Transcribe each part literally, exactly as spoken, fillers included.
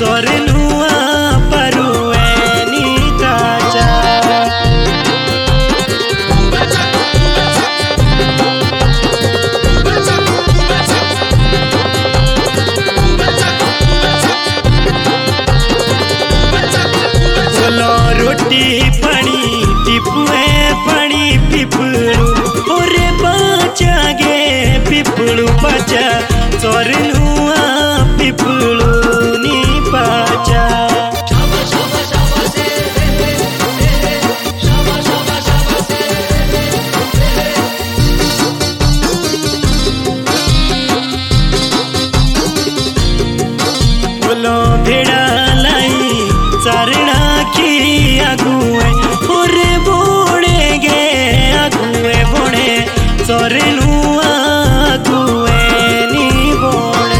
चोरनुआ परुए नीताचा बोलो रोटी पानी टिपुए पानी पिपलू ओरे बाचा गे पिपलू बाचा चोरनुआ पिपलू नी बाचा बोलो भेड़ा लाई चरना की अगुए ओरे बोड़े गे अगुए बोड़े चोरनुआ अगुए नी बोड़े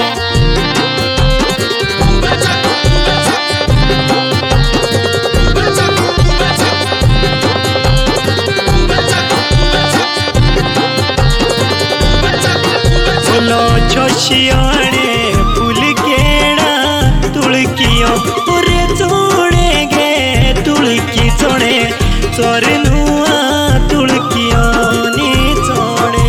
बोलो छोशियाने फूल केड़ा तुलकियों ओरे चोड़े गे तुलकी चोड़े चोरनुआ तुलकियों नी चोड़े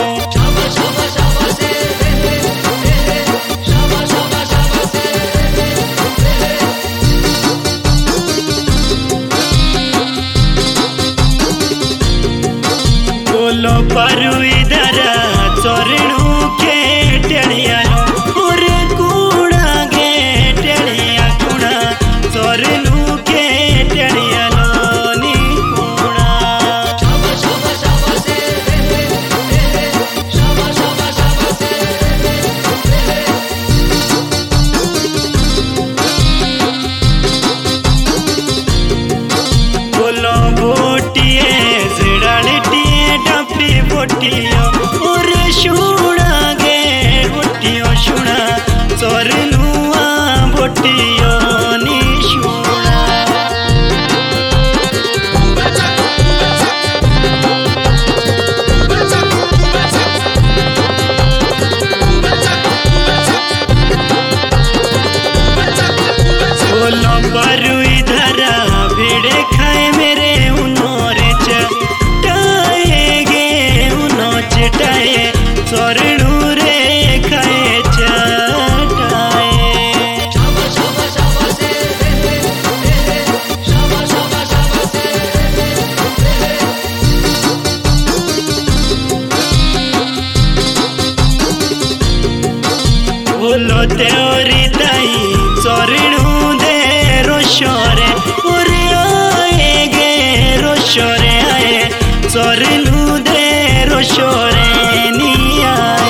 बोलो पारू इधर चोरनु के टेड़िया ओरे कूड़ा गे टेड़िया कूड़ा चोरनु के टेड़िया नी कूड़ा बोलो बोटिए जिड़ालिटिए डापी बोटियो ओरे शुणा गे बोटियो शुणा चोरनुआ बोटियो नी शुणा बोलो पारू इधर भेड़े खाए मेरे उनोरे चटाए गे उनो चटाए चोरनु रे खाए चटाए बोलो तेरी दाई चोरनु दे रोशोरे ओरे आए गे रोशोरे आए चोरनु दे रोशोरे नी आए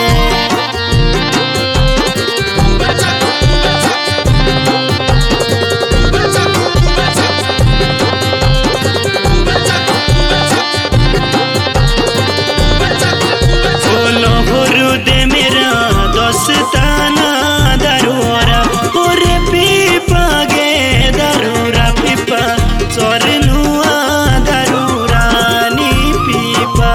बोलो होरु दे मेरा दोस्ताना दारूरा ओरे पीपा गे दारूरा पीपा चोरनुआ दारूरा नी पीपा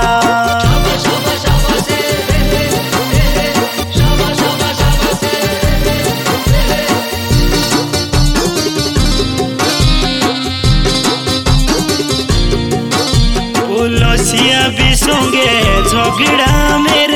बोलो सिया भी सोंगे झगड़ा में